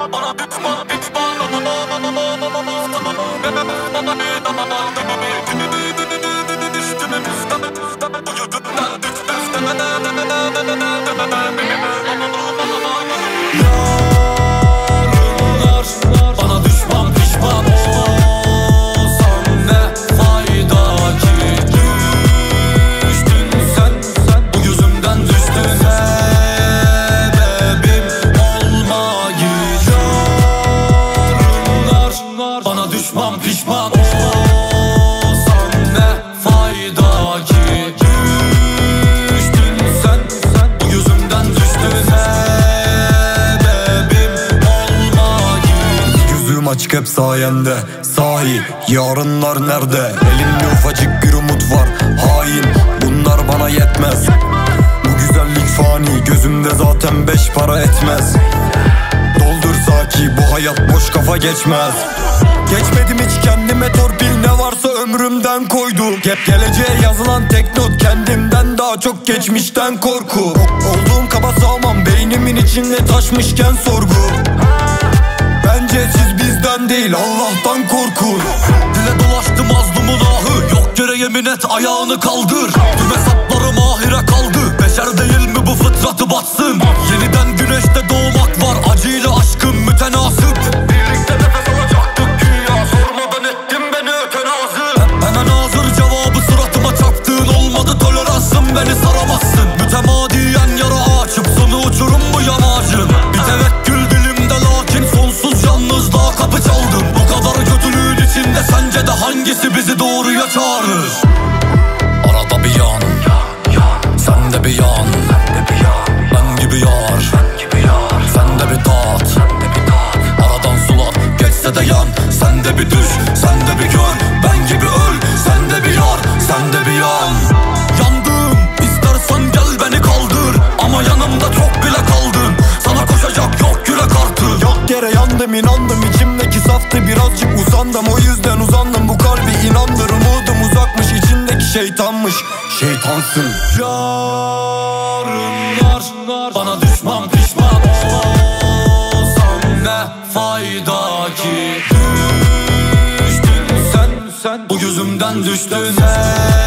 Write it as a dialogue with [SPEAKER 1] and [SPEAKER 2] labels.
[SPEAKER 1] Bana düşman pişman olsam ne fayda ki? Düştün sen, bu yüzümden düştün. Sebebim olma git. Yarınlar bana düşman pişman olsam ne fayda ki? Düştün sen, bu yüzümden düştün. Sebebim olma git.
[SPEAKER 2] Gözüm açık hep sayende. Sahi yarınlar nerede? Elimde ufacık bir umut var. Hain bunlar bana yetmez. Bu güzellik fani, gözümde zaten 5 para etmez. Doldursa ki bu hayat boş kafa geçmez. Geçmedim hiç kendime torpil, ne varsa ömrümden koydum. Hep geleceğe yazılan tek not, kendimden daha çok geçmişten korku. Olduğum kaba sağmam, beynimin içinde taşmışken sorgu. Bence siz bizden değil Allah'tan korkun.
[SPEAKER 1] Dile dolaştı mazlumun ahı, yok yere yemin et ayağını kaldır. Tüm hesaplarım ahire kaldı, beşer değil mi bu fıtratı batsın? Yeniden güneşte doğmak var, acıyla aşkım mütenasip. Birlikte nefes alacaktık güya, sormadan ettin beni ötenazı. Hemen hazır cevabı suratıma çaktığın olmadı, toleransın beni saramazsın. Mütemadiyen yara açıp sonu uçurum bu yamacın. Bir tevekkül dilimde lakin sonsuz yalnızlığa kapı çaldım. Bu kadar kötülüğün içinde sence de hangisi bizi doğruya çağırır? Arada bir yan, sen de bir yan. Ben gibi yar, sen de bir tat. Aradan sular geçse de yan, sen de bir düş, sen de bir gör. Ben gibi öl, sen de bir yar, sen de bir yan. Yandım, istersen gel beni kaldır, ama yanımda çok bile kaldın. Sana koşacak yok yürek artık.
[SPEAKER 2] Yok yere yandım, inandım, içimdeki saftı, birazcık uzandım. O yüzden uzandım, bu kalbi inandır. Umudum uzakmış, içindeki şeytanmış. Şeytansın.
[SPEAKER 1] Yarınlar bana düşman pişman olsam ne fayda ki? Düştün sen, bu yüzümden düştün.